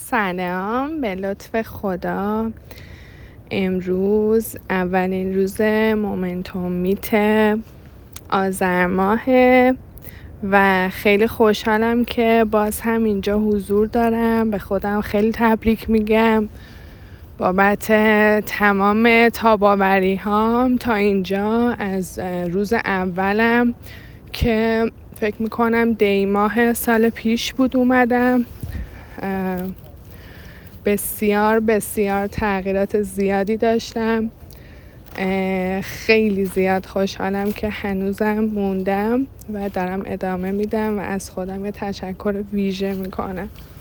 سلام، به لطف خدا امروز اولین روز مومنتوم میت آذر ماهه و خیلی خوشحالم که باز هم اینجا حضور دارم. به خودم خیلی تبریک میگم بابت تمام تاباوری هام تا اینجا، از روز اولم که فکر میکنم دی ماه سال پیش بود اومدم. بسیار بسیار تغییرات زیادی داشتم. خیلی زیاد خوشحالم که هنوزم موندم و دارم ادامه میدم و از خودم یه تشکر ویژه میکنم.